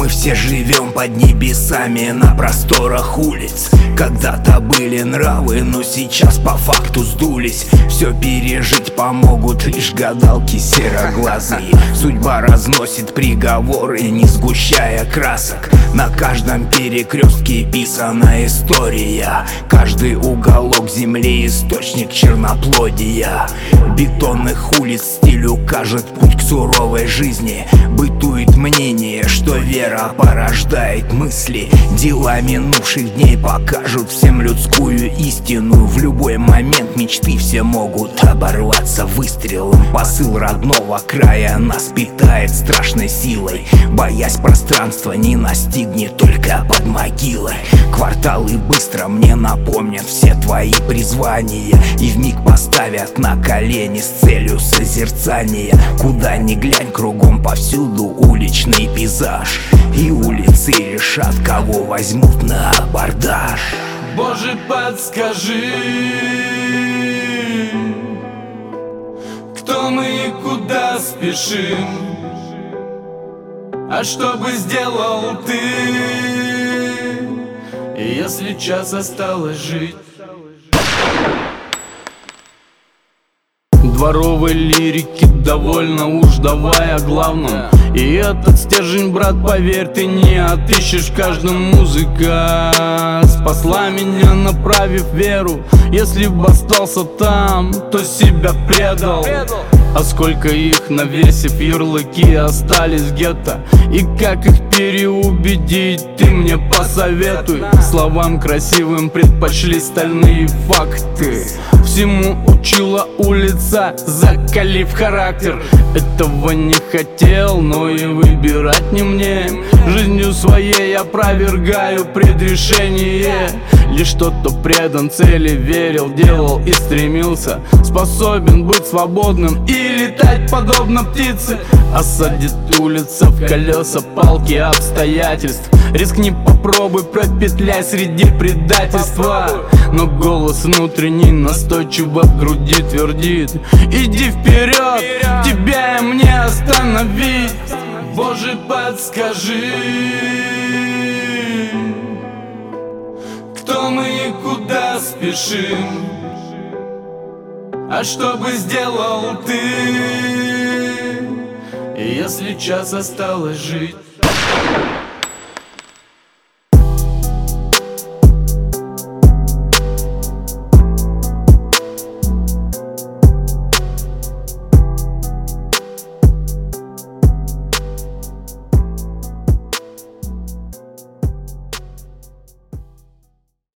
Мы все живем под небесами на просторах улиц. Когда-то были нравы, но сейчас по факту сдулись. Все пережить помогут лишь гадалки сероглазые. Судьба разносит приговоры, не сгущая красок. На каждом перекрестке писана история. Каждый уголок земли источник черноплодия. Бетонных улиц стиль укажет путь к суровой жизни. Бытует мнение, что вера порождает мысли. Дела минувших дней покажут всем людскую истину. В любой момент мечты все могут оборваться выстрелом. Посыл родного края нас питает страшной силой. Боясь пространства не настигнет только под могилой. Кварталы быстро мне напомнят все твои призвания и вмиг поставят на колени с целью созерцания. Куда ни глянь, кругом повсюду уличный пейзаж. И улицы решат, кого возьмут на абордаж. Боже, подскажи, кто мы и куда спешим? А что бы сделал ты, если час осталось жить? Дворовой лирики довольно, уж давай о главном. И этот стержень, брат, поверь, ты не отыщешь. Каждая музыка спасла меня, направив веру. Если бы остался там, то себя предал. А сколько их, навесив ярлыки, остались в гетто. И как их переубедить, ты мне посоветуй. Словам красивым предпочли стальные факты. Всему учила улица, закалив характер. Этого не хотел, но и выбирать не мне. Жизнью своей опровергаю предрешение. Лишь тот, кто предан цели, верил, делал и стремился, способен быть свободным и летать подобно птице. Осадит улица в колеса, палки обстоятельств. Рискни, попробуй, пропетляй среди предательства. Но голос внутренний настойчиво в груди твердит: иди вперед, тебя и мне остановить. Боже, подскажи, кто мы и куда спешим? А что бы сделал ты, если час осталось жить?